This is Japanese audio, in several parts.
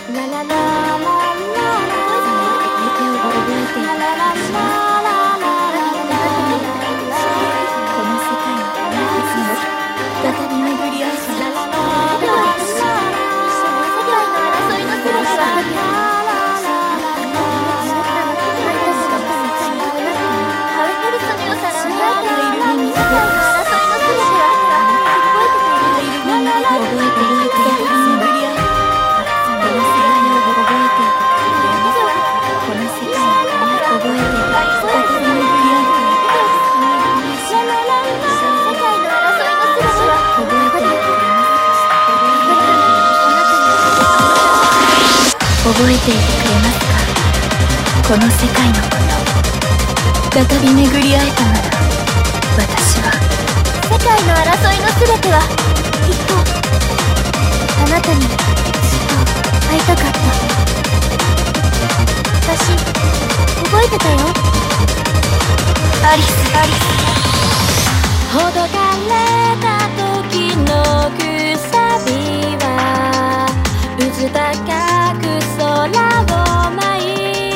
ラララララララララこの世界の再び巡り合うさ覚えていてくれますか？この世界のこと、再び巡り会えたなら私は世界の争いのすべてはきっとあなたにずっと会いたかった。私覚えてたよ。アリスほどかれた時のくさびは渦高く空を舞い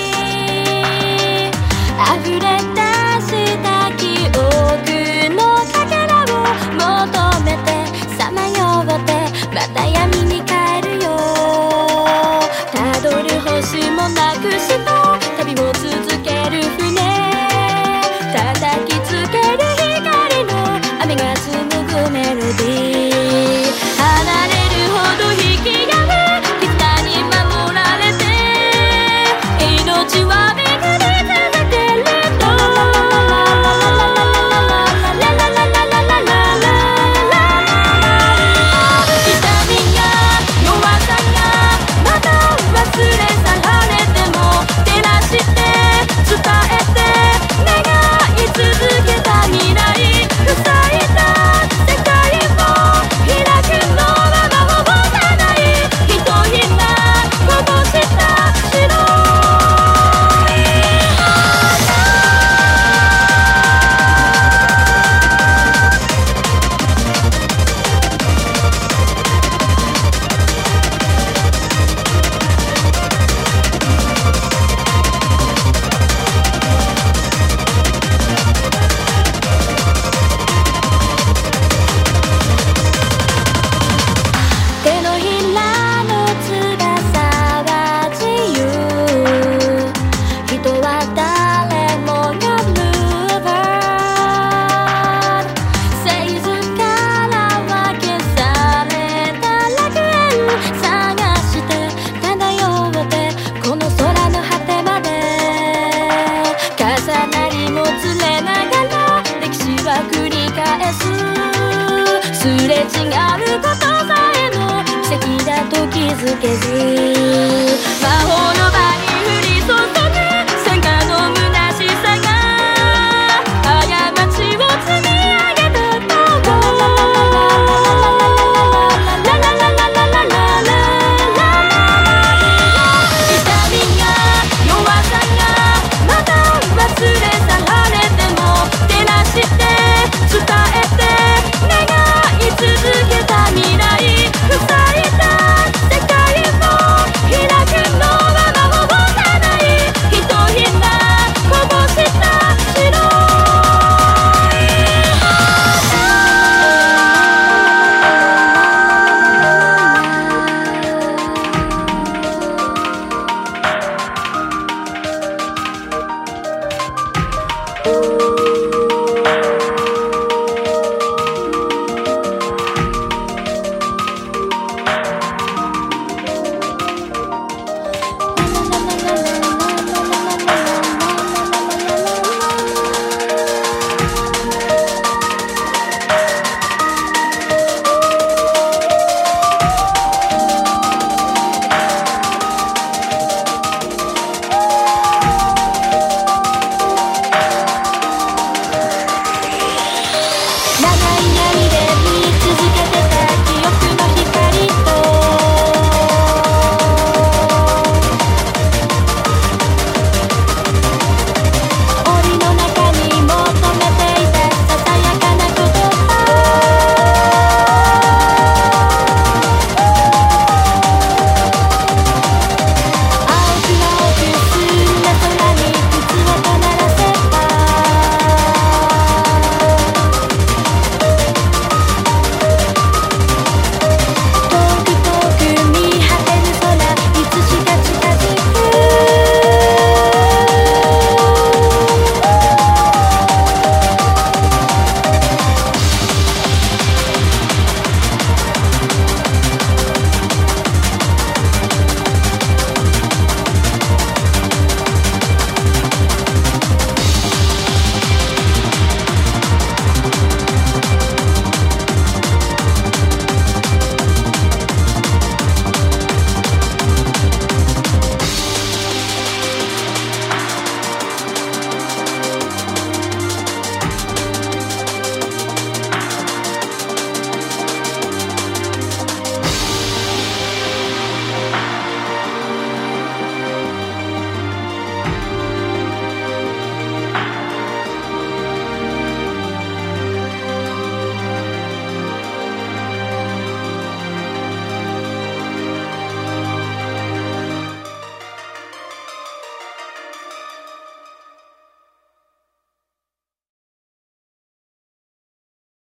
溢れ出した記憶のかけらを求めてさまよってまた闇に帰るよ。たどる星もなくした旅を続ける船叩きつける光の雨が紡ぐメロディー離れるほど引き合う命は巡り続けると痛みや弱さがまた忘れ去られても照らして伝えて願い続けた未来塞いだ世界を開くのは魔法じゃないひとひらこぼした白すれ違うことさえも奇跡だと気づけず魔法